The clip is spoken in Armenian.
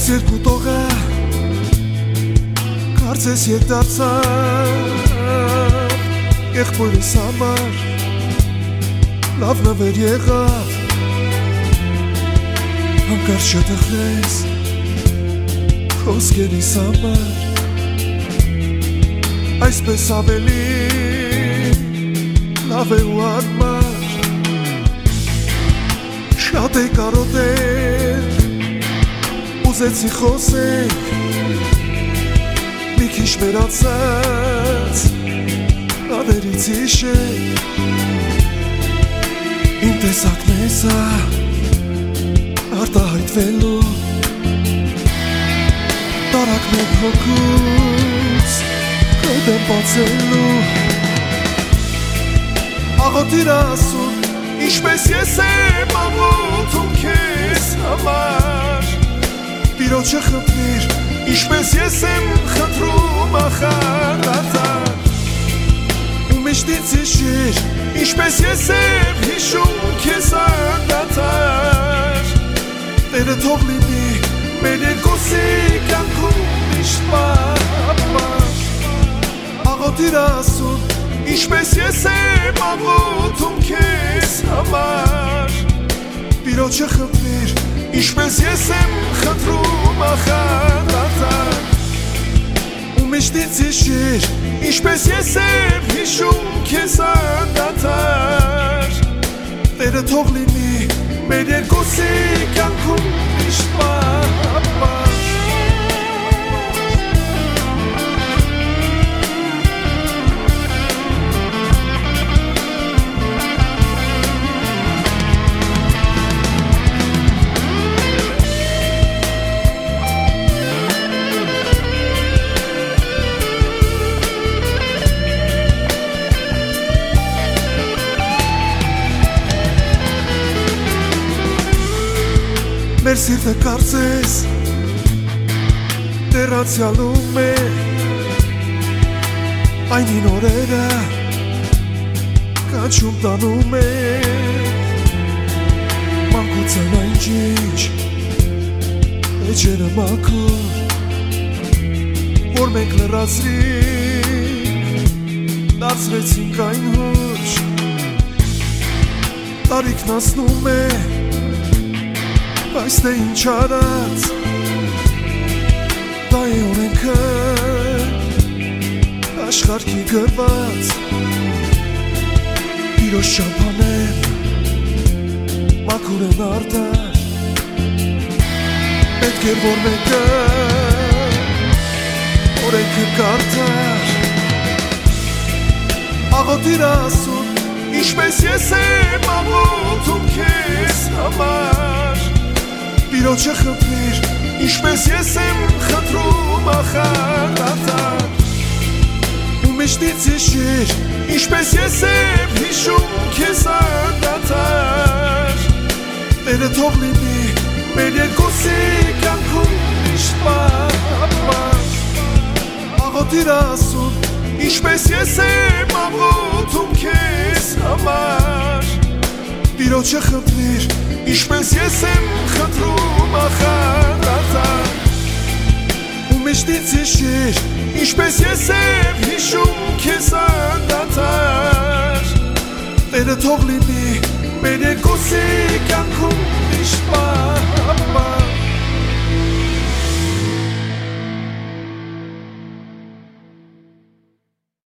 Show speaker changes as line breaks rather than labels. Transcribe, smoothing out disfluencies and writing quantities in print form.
Այս երկու տողը կարծես ետ դարձավ եղբորս համար լավ նվեր եղավ հանկարծ չտխնես խոսքերիս համար այսպես ավելի լավ է ու անմար շատ է կարոտել ուզեցի խոսենք մի քիչ վերացած աներից հիշել իմ տեսակն է սա արտահայտվելու տարակ մեկ հոգուց կոտ եմ բացելու աղոտիր ասում ինչպես ես եմ աղոթում քեզ համար Տիրոջը խնդրիր ինչպես ես եմ խնդրում ախարատար ու միշտ ինձ հիշիր ինչպես ես եմ հիշում քեզ անդադար Տերը թող լինի մեր երկուսի կյանքում միշտ պահպան աղոթիր ասում ինչպես ես եմ աղոթում քեզ համար Տիրոջը խնդրիր ինչպես ես եմ խնդրում ախարատար ու միշտ ինձ հիշիր ինչպես ես եմ հիշում քեզ անդադար Տերը թող լինի մեր երկուսի կյանքում միշտ պահպան Մեր սիրտը կարծես տեղացյալում է այնին օրերը կանչում տանում է մանկության այն ջինջ էջերը մաքուր որ մենք լրացրինք դարձրեցինք այն հուշ տարիքն ասնում է Այս թե ինչ արած դա է օրենքը աշխարհքի գրված Տիրոջ ճամփաներն մաքուր են արդար պետք է որ մեկը օրենքը կարդար աղոթիր ասում ինչպես ես եմ աղոթում քեզ համար Տիրոջը խնդրիր ինչպես ես եմ խնդրում ախարատար ու միշտ ինձ հիշիր ինչպես ես եմ հիշում քեզ անդադար Տերը թող լինի մեր երկուսի կյանքում միշտ պահպան աղոթիր ասում ինչպես ես եմ աղոթում քեզ համար Տիրոջը խնդրիր ինչպես ես եմ խնդրում ախարատար ու միշտ ինձ հիշիր ինչպես ես եմ հիշում քեզ անդադար Տերը թող լինի մեր երկուսի կյանքում